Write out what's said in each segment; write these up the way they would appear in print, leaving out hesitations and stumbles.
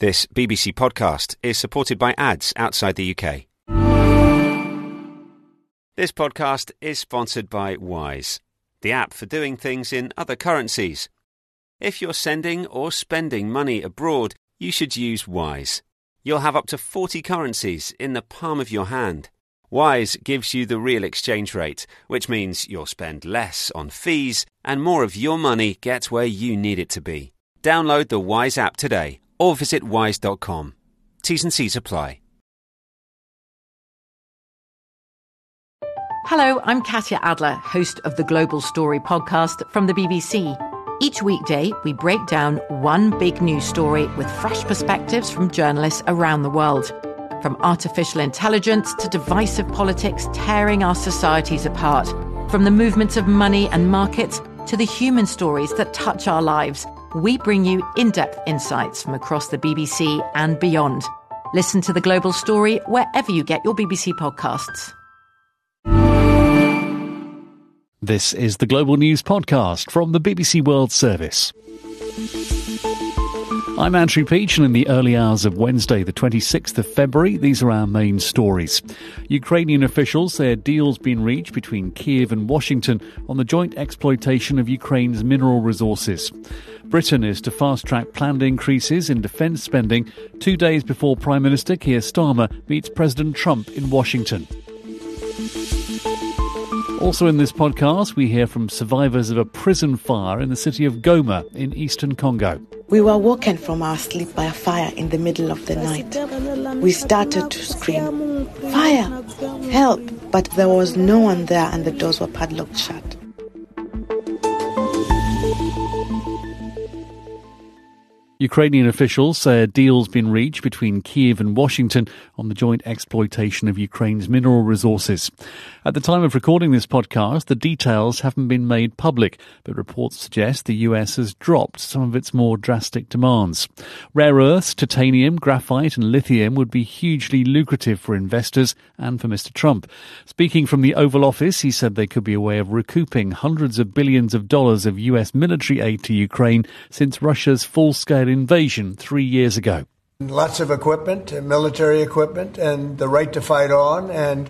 This BBC podcast is supported by ads outside the UK. This podcast is sponsored by Wise, the app for doing things in other currencies. If you're sending or spending money abroad, you should use Wise. You'll have up to 40 currencies in the palm of your hand. Wise gives you the real exchange rate, which means you'll spend less on fees and more of your money gets where you need it to be. Download the Wise app today or visit wise.com. T's and C's apply. Hello, I'm Katya Adler, host of the Global Story podcast from the BBC. Each weekday, we break down one big news story with fresh perspectives from journalists around the world. From artificial intelligence to divisive politics tearing our societies apart. From the movements of money and markets to the human stories that touch our lives, we bring you in-depth insights from across the BBC and beyond. Listen to The Global Story wherever you get your BBC podcasts. This is the Global News Podcast from the BBC World Service. I'm Andrew Peach, and in the early hours of Wednesday, the 26th of February, these are our main stories. Ukrainian officials say a deal's been reached between Kyiv and Washington on the joint exploitation of Ukraine's mineral resources. Britain is to fast-track planned increases in defence spending 2 days before Prime Minister Keir Starmer meets President Trump in Washington. Also in this podcast, we hear from survivors of a prison fire in the city of Goma in eastern Congo. We were woken from our sleep by a fire in the middle of the night. We started to scream, "Fire! Help!" But there was no one there and the doors were padlocked shut. Ukrainian officials say a deal's been reached between Kyiv and Washington on the joint exploitation of Ukraine's mineral resources. At the time of recording this podcast, the details haven't been made public, but reports suggest the US has dropped some of its more drastic demands. Rare earths, titanium, graphite and lithium would be hugely lucrative for investors and for Mr. Trump. Speaking from the Oval Office, he said they could be a way of recouping hundreds of billions of dollars of US military aid to Ukraine since Russia's full-scale invasion 3 years ago. Lots of equipment, military equipment, and the right to fight on, and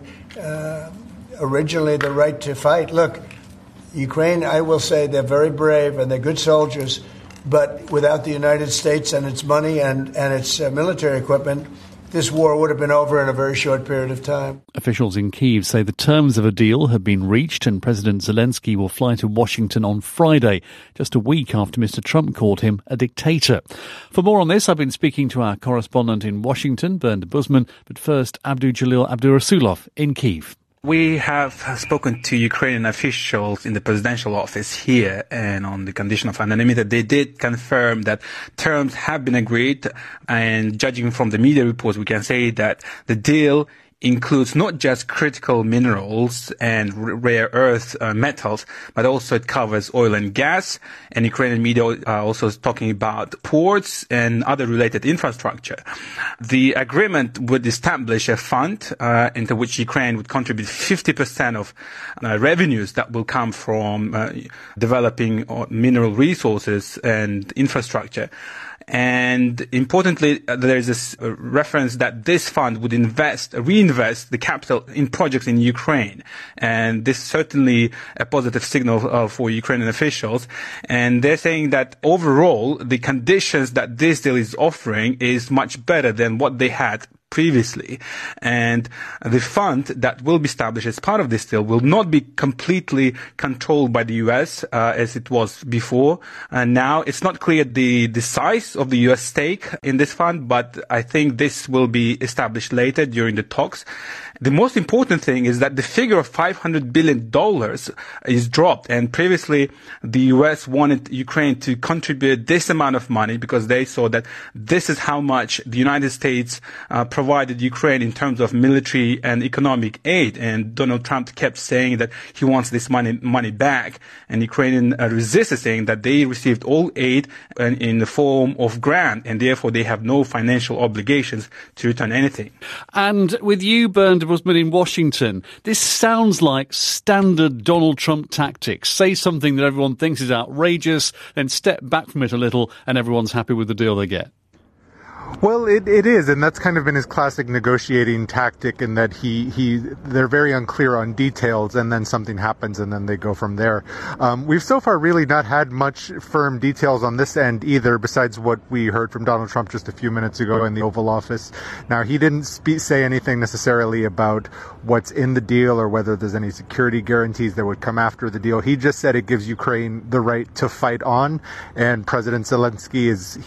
originally the right to fight. Look, Ukraine, I will say they're very brave and they're good soldiers, but without the United States and its money and its military equipment, this war would have been over in a very short period of time. Officials in Kyiv say the terms of a deal have been reached and President Zelensky will fly to Washington on Friday, just a week after Mr. Trump called him a dictator. For more on this, I've been speaking to our correspondent in Washington, Bernd de Busman, but first Abdujalil Abdurasulov in Kyiv. We have spoken to Ukrainian officials in the presidential office here, and on the condition of anonymity, they did confirm that terms have been agreed, and judging from the media reports, we can say that the deal includes not just critical minerals and rare earth metals, but also it covers oil and gas. And Ukrainian media are also talking about ports and other related infrastructure. The agreement would establish a fund into which Ukraine would contribute 50% of revenues that will come from developing mineral resources and infrastructure. And importantly, there is this reference that this fund would reinvest the capital in projects in Ukraine. And this is certainly a positive signal for Ukrainian officials. And they're saying that overall, the conditions that this deal is offering is much better than what they had previously. And the fund that will be established as part of this deal will not be completely controlled by the US as it was before. And now it's not clear the size of the US stake in this fund, but I think this will be established later during the talks. The most important thing is that the figure of $500 billion is dropped. And previously, the US wanted Ukraine to contribute this amount of money because they saw that this is how much the United States provided Ukraine in terms of military and economic aid. And Donald Trump kept saying that he wants this money back. And Ukrainian resisted, saying that they received all aid in the form of grant, and therefore they have no financial obligations to return anything. And with you, Bernd Busman, in Washington, this sounds like standard Donald Trump tactics. Say something that everyone thinks is outrageous, then step back from it a little, and everyone's happy with the deal they get. Well, it is, and that's kind of been his classic negotiating tactic, in that they're very unclear on details, and then something happens, and then they go from there. We've so far really not had much firm details on this end either, besides what we heard from Donald Trump just a few minutes ago in the Oval Office. Now, he didn't say anything necessarily about what's in the deal or whether there's any security guarantees that would come after the deal. He just said it gives Ukraine the right to fight on, and President Zelensky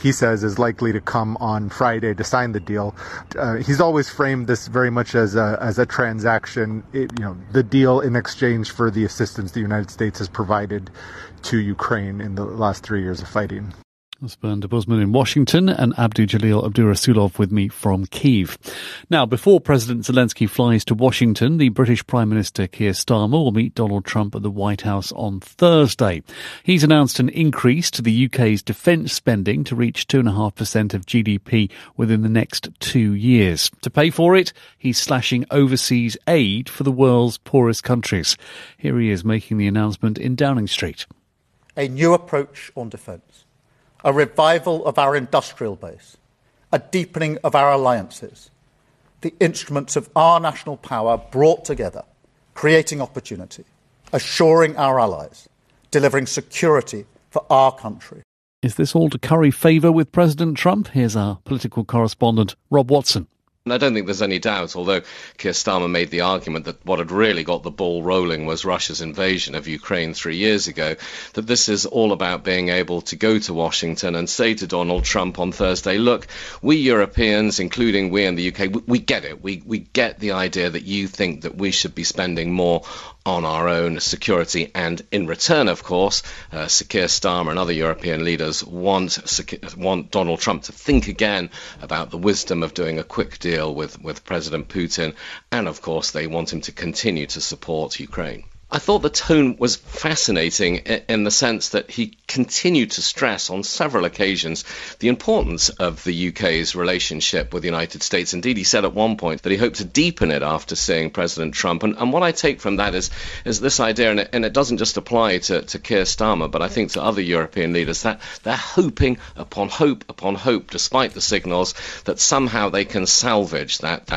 is likely to come on Friday to sign the deal. He's always framed this very much as a transaction, the deal in exchange for the assistance the United States has provided to Ukraine in the last 3 years of fighting. That's Bernd de Busman in Washington and Abdu Jalil Abdurasulov with me from Kyiv. Now, before President Zelensky flies to Washington, the British Prime Minister Keir Starmer will meet Donald Trump at the White House on Thursday. He's announced an increase to the UK's defence spending to reach 2.5% of GDP within the next 2 years. To pay for it, he's slashing overseas aid for the world's poorest countries. Here he is making the announcement in Downing Street. A new approach on defence. A revival of our industrial base, a deepening of our alliances, the instruments of our national power brought together, creating opportunity, assuring our allies, delivering security for our country. Is this all to curry favour with President Trump? Here's our political correspondent, Rob Watson. And I don't think there's any doubt, although Keir Starmer made the argument that what had really got the ball rolling was Russia's invasion of Ukraine 3 years ago, that this is all about being able to go to Washington and say to Donald Trump on Thursday, look, we Europeans, including we in the UK, we get it. We get the idea that you think that we should be spending more on our own security, and in return, of course, Keir Starmer and other European leaders want Donald Trump to think again about the wisdom of doing a quick deal with President Putin, and of course they want him to continue to support Ukraine. I thought the tone was fascinating in the sense that he continued to stress on several occasions the importance of the UK's relationship with the United States. Indeed, he said at one point that he hoped to deepen it after seeing President Trump. And what I take from that is this idea, and it doesn't just apply to Keir Starmer, but I think to other European leaders, that they're hoping upon hope, despite the signals that somehow they can salvage that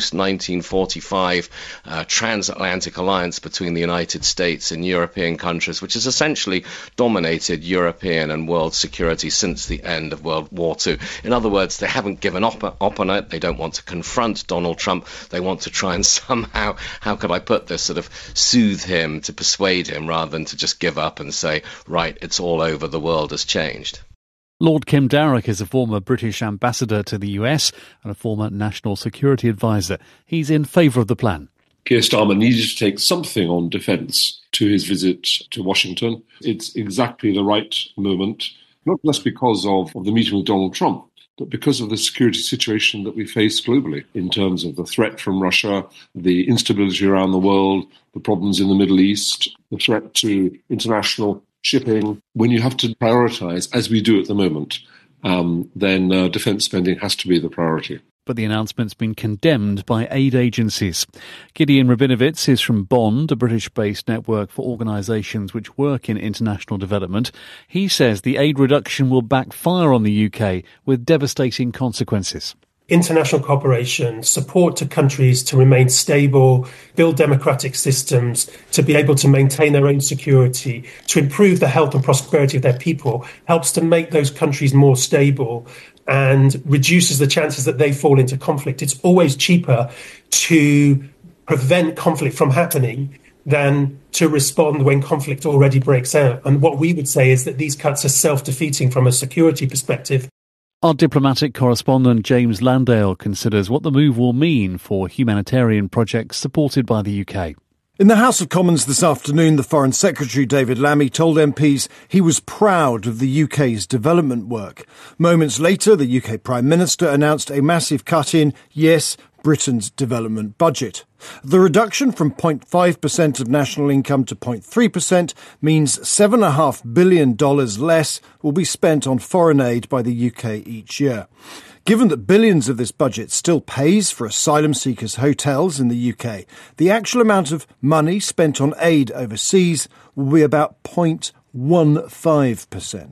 post-1945 transatlantic alliance between the United States and European countries, which has essentially dominated European and world security since the end of World War II. In other words, they haven't given up on it. They don't want to confront Donald Trump. They want to try and somehow, how could I put this, sort of soothe him, to persuade him, rather than to just give up and say, right, it's all over, the world has changed. Lord Kim Darroch is a former British ambassador to the US and a former national security advisor. He's in favour of the plan. Keir Starmer needed to take something on defence to his visit to Washington. It's exactly the right moment, not just because of the meeting with Donald Trump, but because of the security situation that we face globally in terms of the threat from Russia, the instability around the world, the problems in the Middle East, the threat to international shipping. When you have to prioritise, as we do at the moment, then defence spending has to be the priority. But the announcement's been condemned by aid agencies. Gideon Rabinovitz is from Bond, a British-based network for organisations which work in international development. He says the aid reduction will backfire on the UK with devastating consequences. International cooperation, support to countries to remain stable, build democratic systems, to be able to maintain their own security, to improve the health and prosperity of their people, helps to make those countries more stable and reduces the chances that they fall into conflict. It's always cheaper to prevent conflict from happening than to respond when conflict already breaks out. And what we would say is that these cuts are self-defeating from a security perspective. Our diplomatic correspondent James Landale considers what the move will mean for humanitarian projects supported by the UK. In the House of Commons this afternoon, the Foreign Secretary David Lammy told MPs he was proud of the UK's development work. Moments later, the UK Prime Minister announced a massive cut in, yes, Britain's development budget. The reduction from 0.5% of national income to 0.3% means $7.5 billion less will be spent on foreign aid by the UK each year. Given that billions of this budget still pays for asylum seekers' hotels in the UK, the actual amount of money spent on aid overseas will be about 0.15%.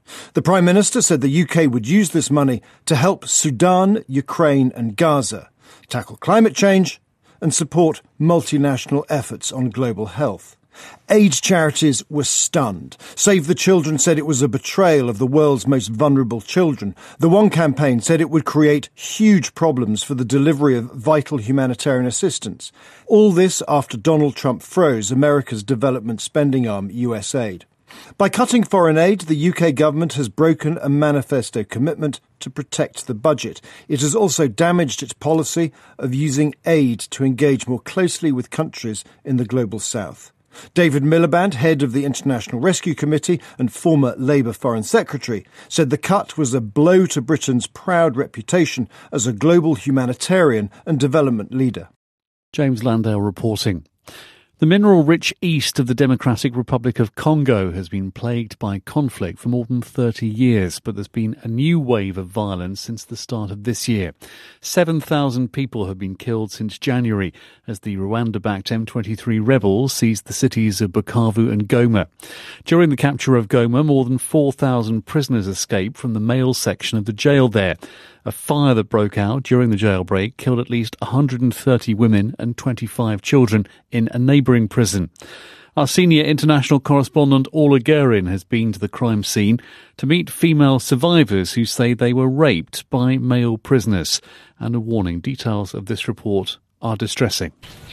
The Prime Minister said the UK would use this money to help Sudan, Ukraine and Gaza, tackle climate change and support multinational efforts on global health. AIDS charities were stunned. Save the Children said it was a betrayal of the world's most vulnerable children. The One campaign said it would create huge problems for the delivery of vital humanitarian assistance. All this after Donald Trump froze America's development spending arm, USAID. By cutting foreign aid, the UK government has broken a manifesto commitment to protect the budget. It has also damaged its policy of using aid to engage more closely with countries in the global south. David Miliband, head of the International Rescue Committee and former Labour Foreign Secretary, said the cut was a blow to Britain's proud reputation as a global humanitarian and development leader. James Landale reporting. The mineral-rich east of the Democratic Republic of Congo has been plagued by conflict for more than 30 years, but there's been a new wave of violence since the start of this year. 7,000 people have been killed since January as the Rwanda-backed M23 rebels seized the cities of Bukavu and Goma. During the capture of Goma, more than 4,000 prisoners escaped from the male section of the jail there. A fire that broke out during the jailbreak killed at least 130 women and 25 children in a neighbouring prison. Our senior international correspondent Orla Guerin has been to the crime scene to meet female survivors who say they were raped by male prisoners. And a warning, details of this report are distressing.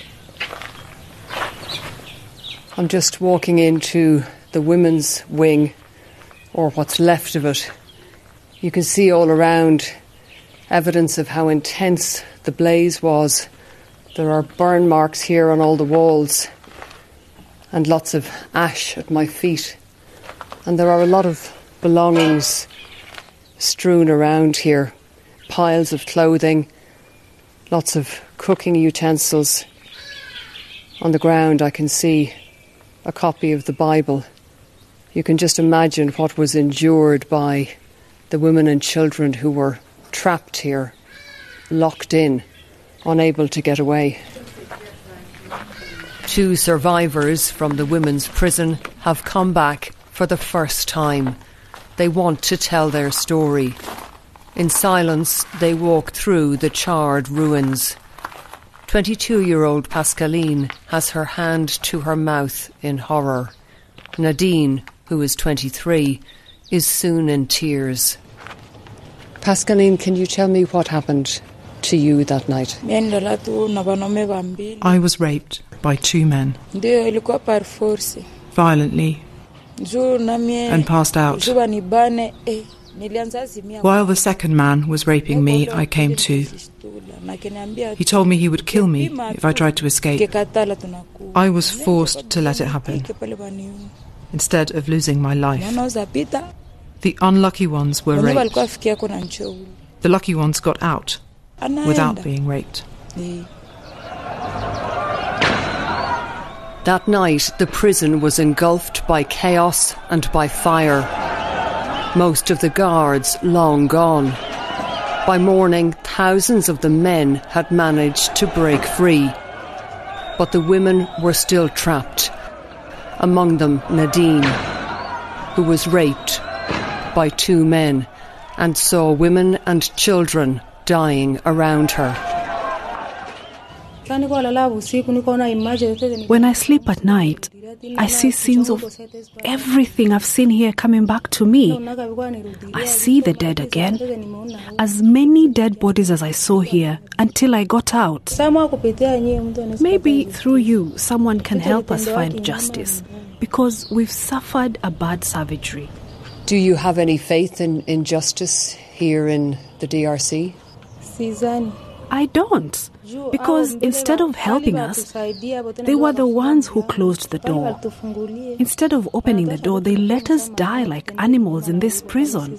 I'm just walking into the women's wing, or what's left of it. You can see all around evidence of how intense the blaze was. There are burn marks here on all the walls and lots of ash at my feet. And there are a lot of belongings strewn around here. Piles of clothing, lots of cooking utensils. On the ground I can see a copy of the Bible. You can just imagine what was endured by the women and children who were trapped here, locked in, unable to get away. 2 survivors from the women's prison have come back for the first time. They want to tell their story. In silence, they walk through the charred ruins. 22-year-old Pascaline has her hand to her mouth in horror. Nadine, who is 23, is soon in tears. Pascaline, can you tell me what happened to you that night? I was raped by 2 men, violently, and passed out. While the second man was raping me, I came to. He told me he would kill me if I tried to escape. I was forced to let it happen, instead of losing my life. The unlucky ones were raped. The lucky ones got out without being raped. That night, the prison was engulfed by chaos and by fire. Most of the guards long gone. By morning, thousands of the men had managed to break free. But the women were still trapped. Among them, Nadine, who was raped by 2 men and saw women and children dying around her. When I sleep at night, I see scenes of everything I've seen here coming back to me. I see the dead again, as many dead bodies as I saw here until I got out. Maybe through you, someone can help us find justice, because we've suffered a bad savagery. Do you have any faith in justice here in the DRC? I don't, because instead of helping us, they were the ones who closed the door. Instead of opening the door, they let us die like animals in this prison.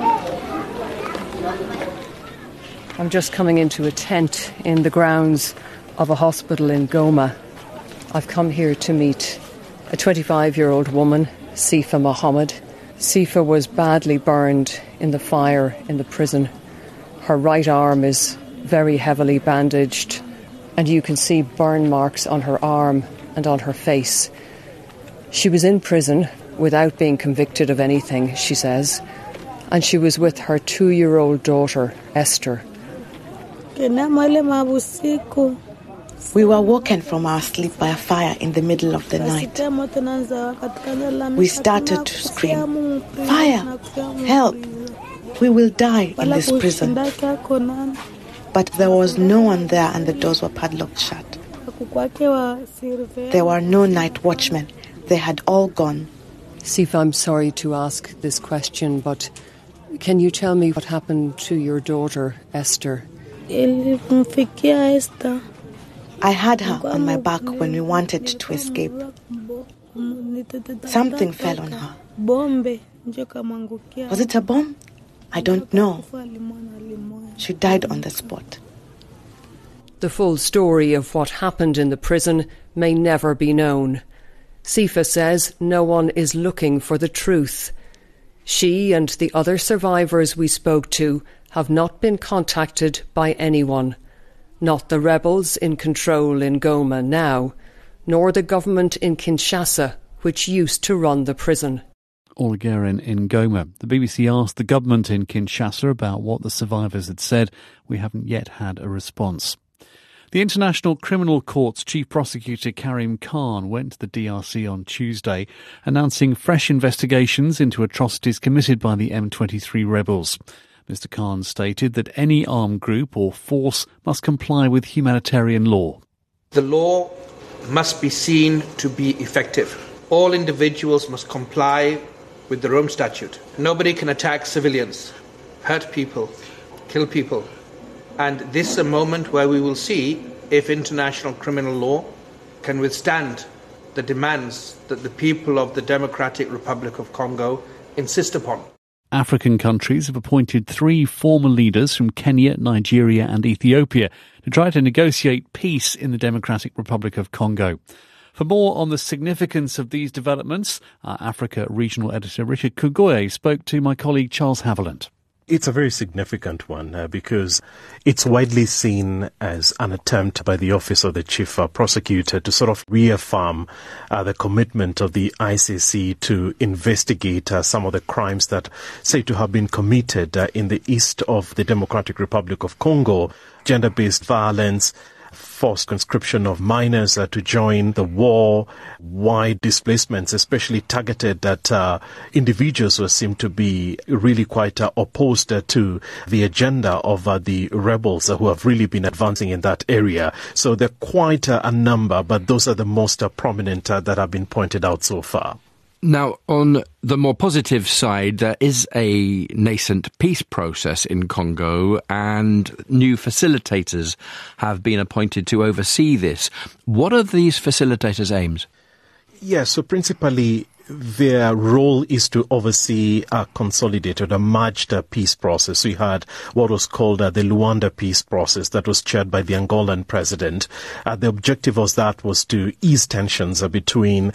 I'm just coming into a tent in the grounds of a hospital in Goma. I've come here to meet a 25-year-old woman, Sifa Mohammed. Sifa was badly burned in the fire in the prison. Her right arm is very heavily bandaged, and you can see burn marks on her arm and on her face. She was in prison without being convicted of anything, she says. And she was with her 2-year-old daughter, Esther. We were woken from our sleep by a fire in the middle of the night. We started to scream, "Fire! Help! We will die in this prison." But there was no one there and the doors were padlocked shut. There were no night watchmen. They had all gone. Sifa, I'm sorry to ask this question, but can you tell me what happened to your daughter, Esther? I had her on my back when we wanted to escape. Something fell on her. Was it a bomb? I don't know. She died on the spot. The full story of what happened in the prison may never be known. Sifa says no one is looking for the truth. She and the other survivors we spoke to have not been contacted by anyone. Not the rebels in control in Goma now, nor the government in Kinshasa, which used to run the prison. All again in Goma. The BBC asked the government in Kinshasa about what the survivors had said. We haven't yet had a response. The International Criminal Court's Chief Prosecutor Karim Khan went to the DRC on Tuesday, announcing fresh investigations into atrocities committed by the M23 rebels. Mr. Khan stated that any armed group or force must comply with humanitarian law. The law must be seen to be effective. All individuals must comply with the Rome Statute. Nobody can attack civilians, hurt people, kill people. And this is a moment where we will see if international criminal law can withstand the demands that the people of the Democratic Republic of Congo insist upon. African countries have appointed 3 former leaders from Kenya, Nigeria and Ethiopia to try to negotiate peace in the Democratic Republic of Congo. For more on the significance of these developments, our Africa regional editor Richard Kugoye spoke to my colleague Charles Haviland. It's a very significant one because it's widely seen as an attempt by the Office of the Chief Prosecutor to sort of reaffirm the commitment of the ICC to investigate some of the crimes that say to have been committed in the east of the Democratic Republic of Congo, gender-based violence, forced conscription of minors to join the war, wide displacements, especially targeted at individuals who seem to be really quite opposed to the agenda of the rebels who have really been advancing in that area. So there are quite a number, but those are the most prominent that have been pointed out so far. Now, on the more positive side, there is a nascent peace process in Congo and new facilitators have been appointed to oversee this. What are these facilitators' aims? Yes, so principally their role is to oversee a consolidated, a merged peace process. We had what was called the Luanda peace process that was chaired by the Angolan president. The objective of that was to ease tensions between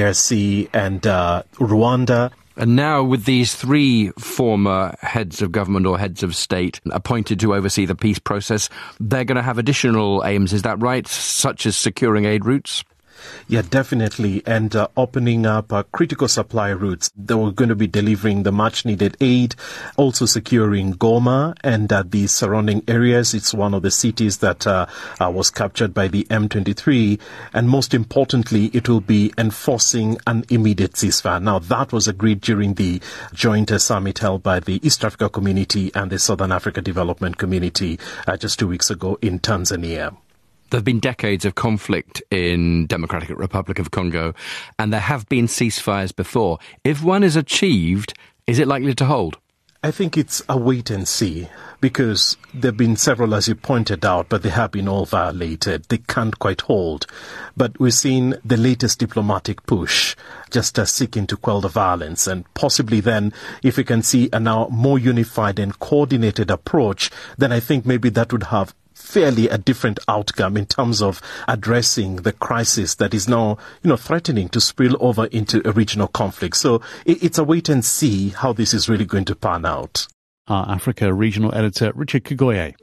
DRC and Rwanda. And now with these 3 former heads of government or heads of state appointed to oversee the peace process, they're going to have additional aims, is that right, such as securing aid routes? Yeah, definitely. And opening up critical supply routes that were going to be delivering the much-needed aid, also securing Goma and the surrounding areas. It's one of the cities that was captured by the M23. And most importantly, it will be enforcing an immediate ceasefire. Now, that was agreed during the joint summit held by the East Africa Community and the Southern Africa Development Community just 2 weeks ago in Tanzania. There have been decades of conflict in Democratic Republic of Congo, and there have been ceasefires before. If one is achieved, is it likely to hold? I think it's a wait and see, because there have been several, as you pointed out, but they have been all violated. They can't quite hold. But we're seeing the latest diplomatic push, just seeking to quell the violence. And possibly then, if we can see a now more unified and coordinated approach, then I think maybe that would have fairly a different outcome in terms of addressing the crisis that is now, threatening to spill over into a regional conflict. So it's a wait and see how this is really going to pan out. Our Africa regional editor, Richard Kugoye.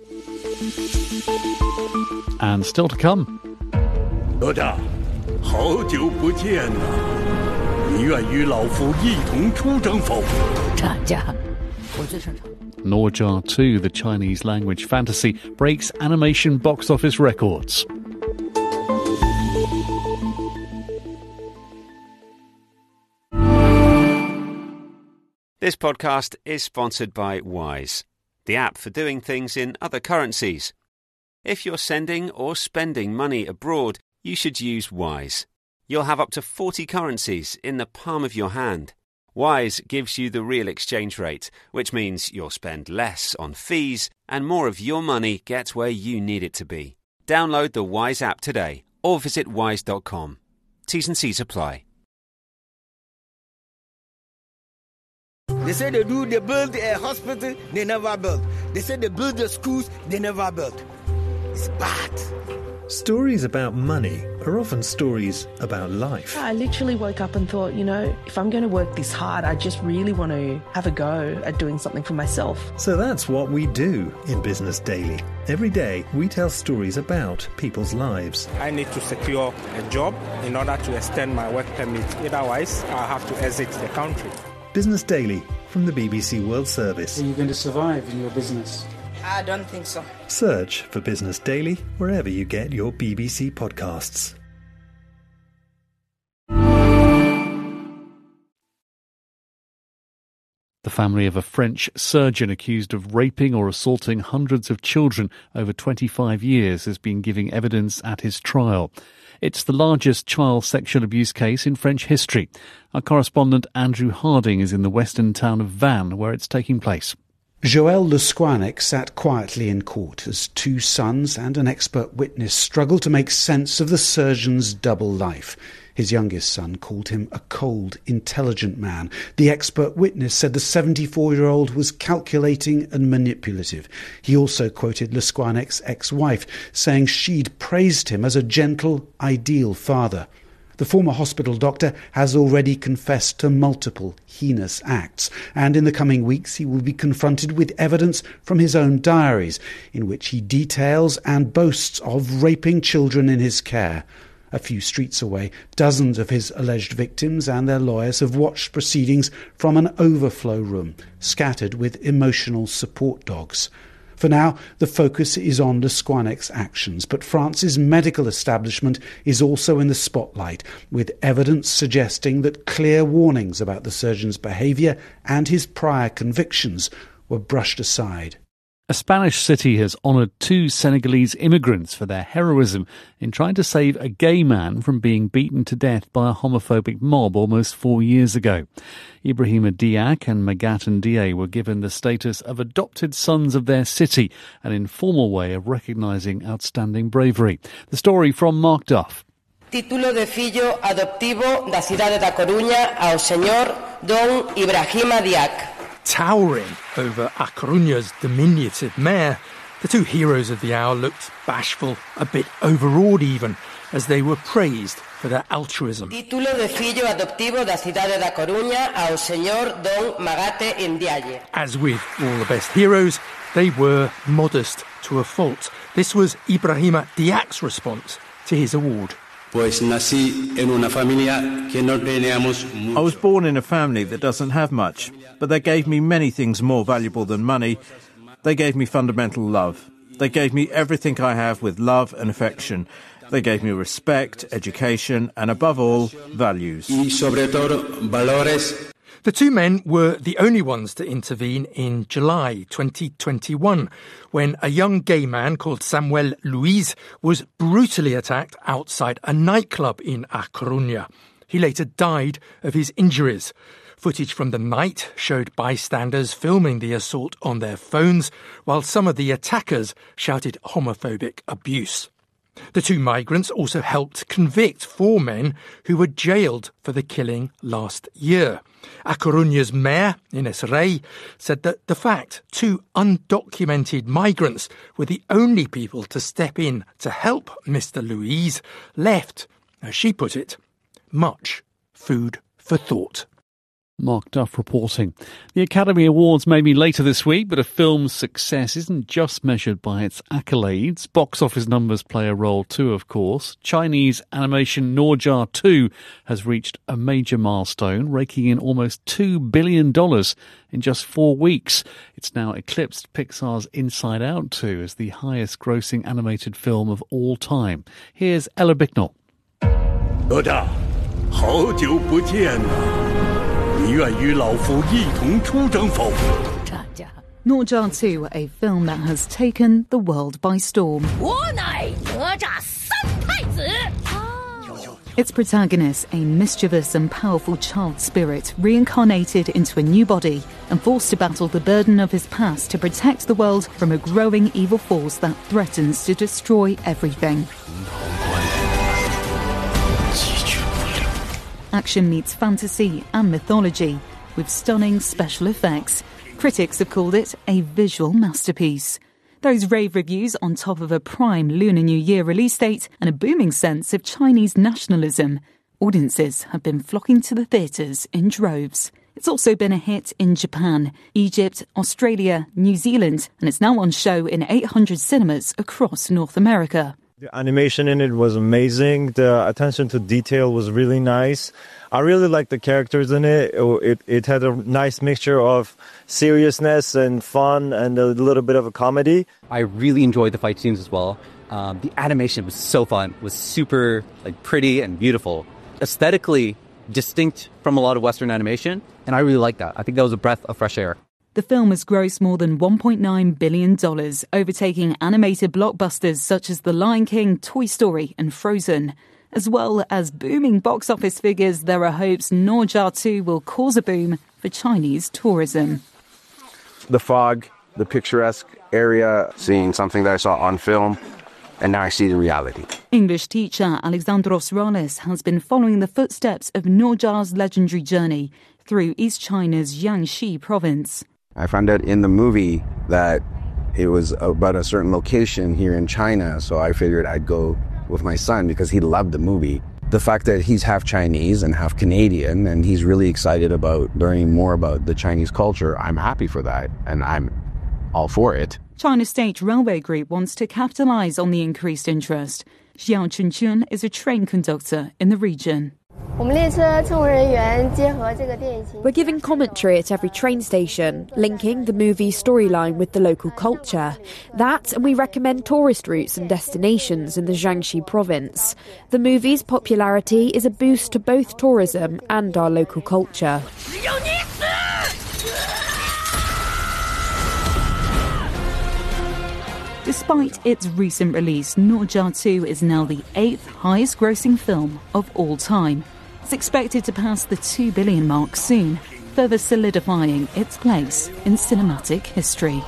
And still to come. 你愿与老夫一同出征否？ 吵架，我最擅长。 Naujia 2, the Chinese language fantasy, breaks animation box office records. This podcast is sponsored by Wise, the app for doing things in other currencies. If you're sending or spending money abroad, you should use Wise. You'll have up to 40 currencies in the palm of your hand. Wise gives you the real exchange rate, which means you'll spend less on fees and more of your money gets where you need it to be. Download the Wise app today or visit wise.com. T's and C's apply. They say they build a hospital, they never build. They say they build the schools, they never build. It's bad. Stories about money are often stories about life. I literally woke up and thought, if I'm going to work this hard, I just really want to have a go at doing something for myself. So that's what we do in Business Daily. Every day, we tell stories about people's lives. I need to secure a job in order to extend my work permit. Otherwise, I'll have to exit the country. Business Daily from the BBC World Service. Are you going to survive in your business? I don't think so. Search for Business Daily wherever you get your BBC podcasts. The family of a French surgeon accused of raping or assaulting hundreds of children over 25 years has been giving evidence at his trial. It's the largest child sexual abuse case in French history. Our correspondent Andrew Harding is in the western town of Vannes, where it's taking place. Joël Le Squanec sat quietly in court as two sons and an expert witness struggled to make sense of the surgeon's double life. His youngest son called him a cold, intelligent man. The expert witness said the 74-year-old was calculating and manipulative. He also quoted Le Squanec's ex-wife, saying she'd praised him as a gentle, ideal father. The former hospital doctor has already confessed to multiple heinous acts, and in the coming weeks he will be confronted with evidence from his own diaries, in which he details and boasts of raping children in his care. A few streets away, dozens of his alleged victims and their lawyers have watched proceedings from an overflow room, scattered with emotional support dogs. For now, the focus is on Le Squanec's actions, but France's medical establishment is also in the spotlight, with evidence suggesting that clear warnings about the surgeon's behaviour and his prior convictions were brushed aside. A Spanish city has honoured two Senegalese immigrants for their heroism in trying to save a gay man from being beaten to death by a homophobic mob almost 4 years ago. Ibrahima Diak and Magat Ndiaye were given the status of adopted sons of their city, an informal way of recognising outstanding bravery. The story from Mark Duff. Título de filho adoptivo da cidade da Coruña ao Sr. Dom Ibrahima Diak. Towering over A Coruña's diminutive mayor, the two heroes of the hour looked bashful, a bit overawed even, as they were praised for their altruism. Título de filho adoptivo da cidade da Coruña ao Sr. Dom Magate Ndiaye. As with all the best heroes, they were modest to a fault. This was Ibrahima Diak's response to his award. I was born in a family that doesn't have much, but they gave me many things more valuable than money. They gave me fundamental love. They gave me everything I have with love and affection. They gave me respect, education, and above all, values. The two men were the only ones to intervene in July 2021, when a young gay man called Samuel Luis was brutally attacked outside a nightclub in A Coruña. He later died of his injuries. Footage from the night showed bystanders filming the assault on their phones, while some of the attackers shouted homophobic abuse. The two migrants also helped convict 4 men who were jailed for the killing last year. A Coruña's mayor, Inés Rey, said that the fact 2 undocumented migrants were the only people to step in to help Mr. Luis left, as she put it, much food for thought. Mark Duff reporting. The Academy Awards may be later this week, but a film's success isn't just measured by its accolades. Box office numbers play a role too, of course. Chinese animation哪吒 2 has reached a major milestone, raking in almost $2 billion in just 4 weeks. It's now eclipsed Pixar's Inside Out 2 as the highest grossing animated film of all time. Here's Ella Bicknell. 哪吒，好久不见了。 你愿与老夫一同出征否？ 哪吒 2, a film that has taken the world by storm. 我乃哪吒三太子。 Its protagonist, a mischievous and powerful child spirit, reincarnated into a new body and forced to battle the burden of his past to protect the world from a growing evil force that threatens to destroy everything. Action meets fantasy and mythology with stunning special effects. Critics have called it a visual masterpiece. Those rave reviews on top of a prime Lunar New Year release date and a booming sense of Chinese nationalism. Audiences have been flocking to the theatres in droves. It's also been a hit in Japan, Egypt, Australia, New Zealand, and it's now on show in 800 cinemas across North America. The animation in it was amazing. The attention to detail was really nice. I really liked the characters in it. It had a nice mixture of seriousness and fun and a little bit of a comedy. I really enjoyed the fight scenes as well. The animation was so fun. It was super pretty and beautiful. Aesthetically distinct from a lot of Western animation, and I really liked that. I think that was a breath of fresh air. The film has grossed more than $1.9 billion, overtaking animated blockbusters such as The Lion King, Toy Story and Frozen. As well as booming box office figures, there are hopes哪吒 2 will cause a boom for Chinese tourism. The fog, the picturesque area, seeing something that I saw on film, and now I see the reality. English teacher Alexandros Rales has been following the footsteps of哪吒's legendary journey through East China's Jiangxi province. I found out in the movie that it was about a certain location here in China, so I figured I'd go with my son because he loved the movie. The fact that he's half Chinese and half Canadian and he's really excited about learning more about the Chinese culture, I'm happy for that and I'm all for it. China State Railway Group wants to capitalise on the increased interest. Xiao Chunchun is a train conductor in the region. We're giving commentary at every train station, linking the movie storyline with the local culture. That, and we recommend tourist routes and destinations in the Jiangxi province. The movie's popularity is a boost to both tourism and our local culture. Despite its recent release,哪吒 2 is now the 8th highest grossing film of all time. It's expected to pass the $2 billion mark soon, further solidifying its place in cinematic history.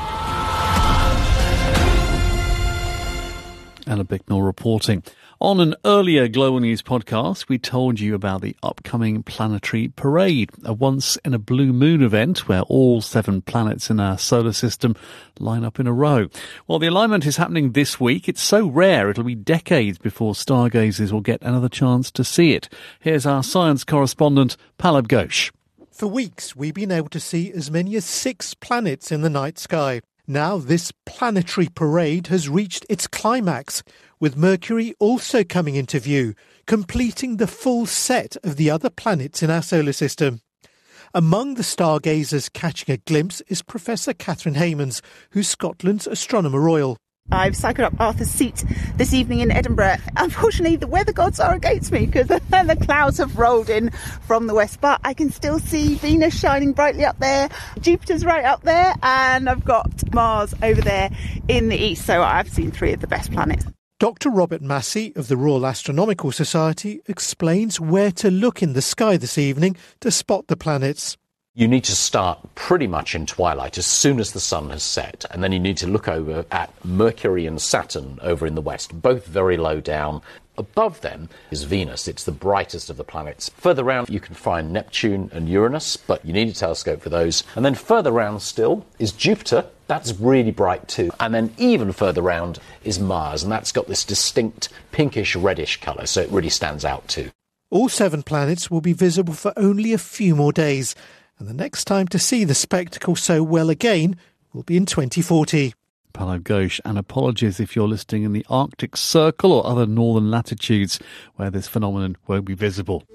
Ella Bicknell reporting. On an earlier Global News podcast, we told you about the upcoming Planetary Parade, a once-in-a-blue-moon event where all 7 planets in our solar system line up in a row. Well, the alignment is happening this week. It's so rare it'll be decades before stargazers will get another chance to see it. Here's our science correspondent, Pallab Ghosh. For weeks, we've been able to see as many as 6 planets in the night sky. Now this planetary parade has reached its climax, with Mercury also coming into view, completing the full set of the other planets in our solar system. Among the stargazers catching a glimpse is Professor Catherine Haymans, who's Scotland's Astronomer Royal. I've cycled up Arthur's Seat this evening in Edinburgh. Unfortunately, the weather gods are against me because the clouds have rolled in from the west. But I can still see Venus shining brightly up there. Jupiter's right up there. And I've got Mars over there in the east. So I've seen 3 of the best planets. Dr. Robert Massey of the Royal Astronomical Society explains where to look in the sky this evening to spot the planets. You need to start pretty much in twilight as soon as the sun has set, and then you need to look over at Mercury and Saturn over in the west, both very low down. Above them is Venus. It's the brightest of the planets. Further round you can find Neptune and Uranus, but you need a telescope for those. And then further round still is Jupiter. That's really bright too. And then even further round is Mars, and that's got this distinct pinkish reddish colour, so it really stands out too. All 7 planets will be visible for only a few more days, and the next time to see the spectacle so well again will be in 2040. Pallab Ghosh, and apologies if you're listening in the Arctic Circle or other northern latitudes where this phenomenon won't be visible.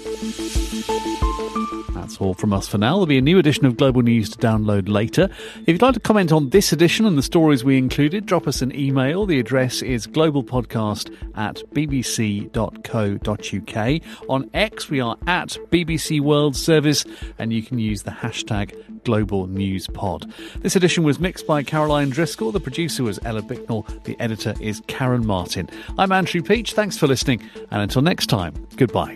That's all from us for now. There'll be a new edition of Global News to download later. If you'd like to comment on this edition and the stories we included, drop us an email. The address is globalpodcast@bbc.co.uk. On X, we are at BBC World Service, and you can use the hashtag Global News Pod. This edition was mixed by Caroline Driscoll. The producer was Ella Bicknell. The editor is Karen Martin. I'm Andrew Peach. Thanks for listening. And until next time, goodbye.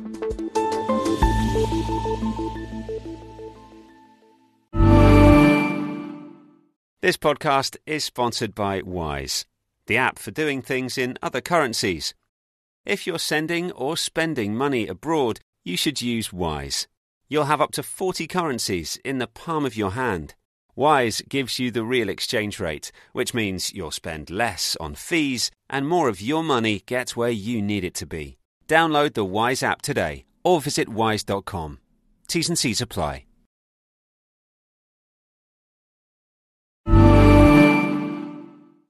This podcast is sponsored by Wise, the app for doing things in other currencies. If you're sending or spending money abroad, you should use Wise. You'll have up to 40 currencies in the palm of your hand. Wise gives you the real exchange rate, which means you'll spend less on fees and more of your money gets where you need it to be. Download the Wise app today or visit wise.com. T's and C's apply.